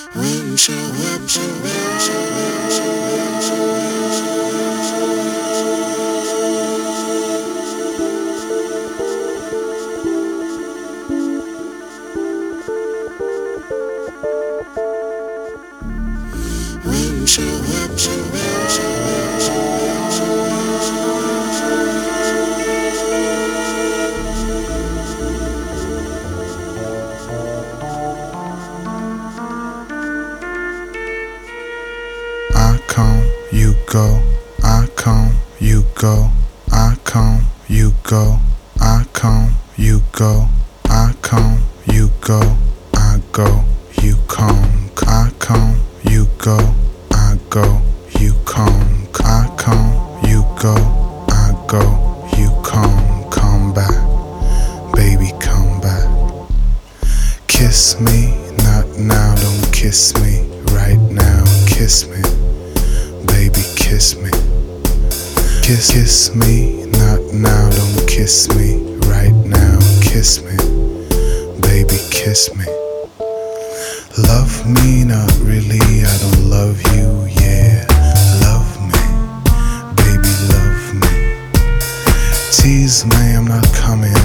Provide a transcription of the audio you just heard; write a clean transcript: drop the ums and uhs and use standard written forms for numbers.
I come, you go, I come, you go, I come, you go, I come, you go, I come, you go, I go, you come, I come, you go, I go, you come, I come, you go, I go, you come back, baby, come back. Kiss me, not now, don't kiss me, right now, kiss me. Baby, kiss me. Kiss me, not now, don't kiss me, right now, kiss me. Baby, kiss me. Love me, not really, I don't love you, yeah. Love me, baby, love me. Tease me, I'm not coming,